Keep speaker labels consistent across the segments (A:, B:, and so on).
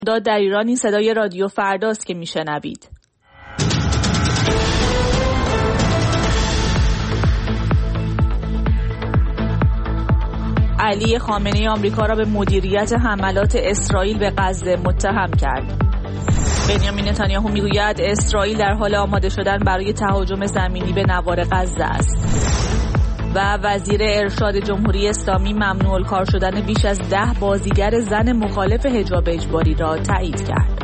A: داد در ایران این صدای رادیو فرداست که میشنوید. علی خامنه‌ای آمریکا را به مدیریت حملات اسرائیل به غزه متهم کرد. بنیامین نتانیاهو میگوید اسرائیل در حال آماده شدن برای تهاجم زمینی به نوار غزه است. و وزیر ارشاد جمهوری اسلامی ممنوع الکار شدن بیش از 10 بازیگر زن مخالف حجاب اجباری را تایید کرد.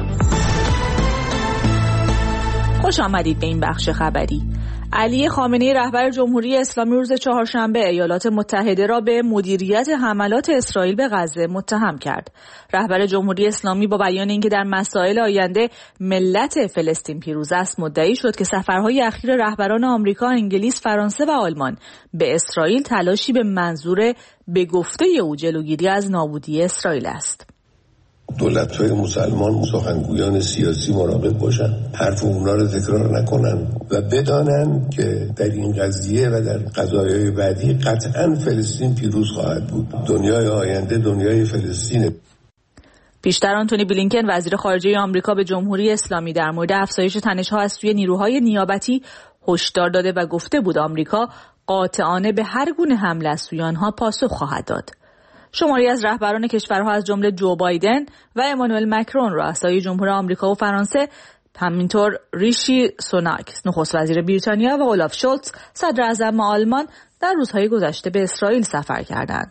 A: خوش آمدید به این بخش خبری. علی خامنه‌ای رهبر جمهوری اسلامی روز چهارشنبه ایالات متحده را به مدیریت حملات اسرائیل به غزه متهم کرد. رهبر جمهوری اسلامی با بیان اینکه در مسائل آینده ملت فلسطین پیروز است مدعی شد که سفرهای اخیر رهبران آمریکا، انگلیس، فرانسه و آلمان به اسرائیل تلاشی به منظور به گفته او جلوگیری از نابودی اسرائیل است.
B: دولت‌های مسلمان سخنگویان سیاسی مراقب باشن، حرف اونا رو تکرار نکنن و بدانن که در این قضیه و در قضایای بعدی قطعاً فلسطین پیروز خواهد بود. دنیای آینده دنیای فلسطینه.
A: پیشتر آنتونی بلینکن وزیر خارجه آمریکا به جمهوری اسلامی در مورد افزایش تنش‌ها از سوی نیروهای نیابتی هشدار داده و گفته بود آمریکا قاطعانه به هر گونه حمله از سوی آنها پاسخ خواهد داد. شماری از رهبران کشورها از جمله جو بایدن و امانوئل مکرون، رؤسای جمهور آمریکا و فرانسه، همینطور ریشی سوناک، نخست وزیر بریتانیا، و اولاف شولتز، صدر اعظم آلمان، در روزهای گذشته به اسرائیل سفر کردند.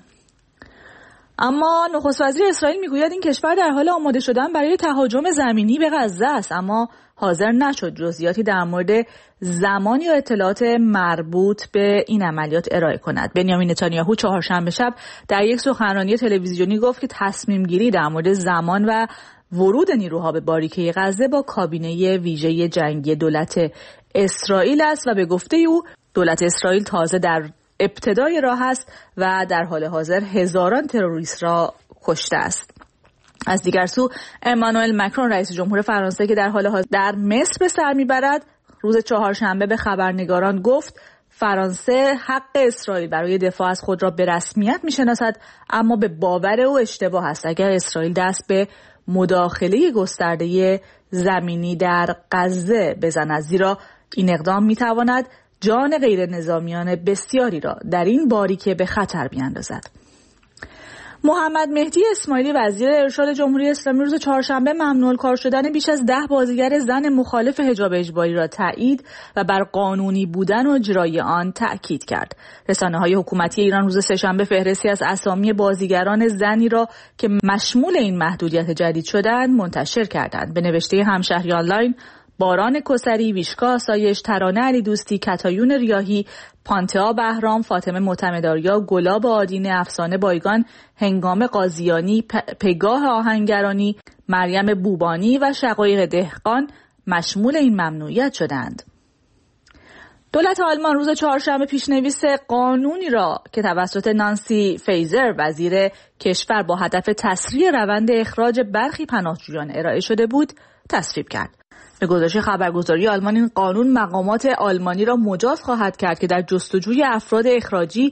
A: اما نخست وزیر اسرائیل میگوید این کشور در حال آماده شدن برای تهاجم زمینی به غزه است، اما حاضر نشد جزئیاتی در مورد زمان یا اطلاعات مربوط به این عملیات ارائه کند. بنیامین نتانیاهو چهارشنبه شب در یک سخنرانی تلویزیونی گفت که تصمیم گیری در مورد زمان و ورود نیروها به باریکه غزه با کابینه ویژه جنگی دولت اسرائیل است و به گفته او دولت اسرائیل تازه در ابتدای راه است و در حال حاضر هزاران تروریست را کشته است. از دیگر سو امانوئل مکرون رئیس جمهور فرانسه که در حال حاضر در مصر به سر میبرد روز چهارشنبه به خبرنگاران گفت فرانسه حق اسرائیل برای دفاع از خود را به رسمیت میشناسد، اما به باور او اشتباه است اگر اسرائیل دست به مداخله گسترده زمینی در غزه بزند، زیرا این اقدام میتواند جان غیر نظامیان بسیاری را در این باریکه به خطر بیاندازد. محمد مهدی اسماعیلی وزیر ارشاد جمهوری اسلامی روز چهارشنبه ممنوع الکار شدن بیش از 10 بازیگر زن مخالف حجاب اجباری را تایید و بر قانونی بودن و اجرای آن تأکید کرد. رسانه‌های حکومتی ایران روز سه‌شنبه فهرستی از اسامی بازیگران زنی را که مشمول این محدودیت جدید شدند منتشر کردند. به نوشته همشهری آنلاین، باران کسری، ویشکا آسایش، ترانه علی دوستی، کتایون ریاحی، پانتئا بهرام، فاطمه معتمدآریا، گلاب آدینه، افسانه بایگان، هنگام قاضیانی، پگاه آهنگرانی، مریم بوبانی و شقایق دهقان مشمول این ممنوعیت شدند. دولت آلمان روز چهارشنبه پیشنویس قانونی را که توسط نانسی فیزر وزیر کشور با هدف تسریع روند اخراج برخی پناهجویان ارائه شده بود تصویب کرد. به گزارش خبرگزاری آلمان این قانون مقامات آلمانی را مجاز خواهد کرد که در جستجوی افراد اخراجی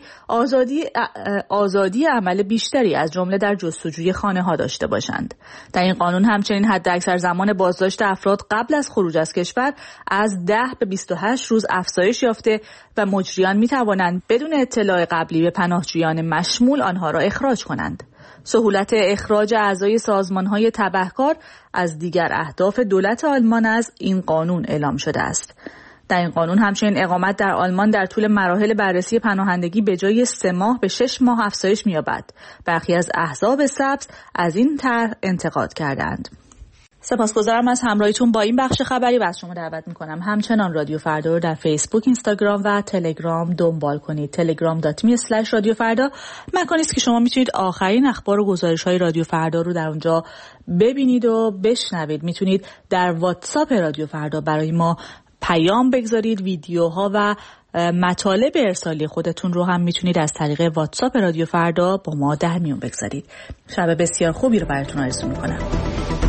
A: آزادی عمل بیشتری از جمله در جستجوی خانه‌ها داشته باشند. در این قانون همچنین حداکثر زمان بازداشت افراد قبل از خروج از کشور از 10 به 28 روز افزایش یافته و مجریان می‌توانند بدون اطلاع قبلی به پناهجویان مشمول آنها را اخراج کنند. سهولت اخراج اعضای سازمان‌های تبهکار از دیگر اهداف دولت آلمان از این قانون اعلام شده است. در این قانون همچنین اقامت در آلمان در طول مراحل بررسی پناهندگی به جای 3 ماه به 6 ماه افزایش می‌یابد. برخی از احزاب سبز از این طرح انتقاد کردند. سپاسگزارم از همراهیتون با این بخش خبری و از شما دعوت میکنم همچنان رادیو فردا رو در فیسبوک، اینستاگرام و تلگرام دنبال کنید. telegram.me/رادیوفردا مکانی است که شما میتونید آخرین اخبار و گزارش‌های رادیو فردا رو در اونجا ببینید و بشنوید. میتونید در واتساپ رادیو فردا برای ما پیام بگذارید. ویدیوها و مطالب ارسالی خودتون رو هم میتونید از طریق واتساپ رادیو فردا با ما در میون بگذارید. شب بسیار خوبی رو براتون آرزو میکنم.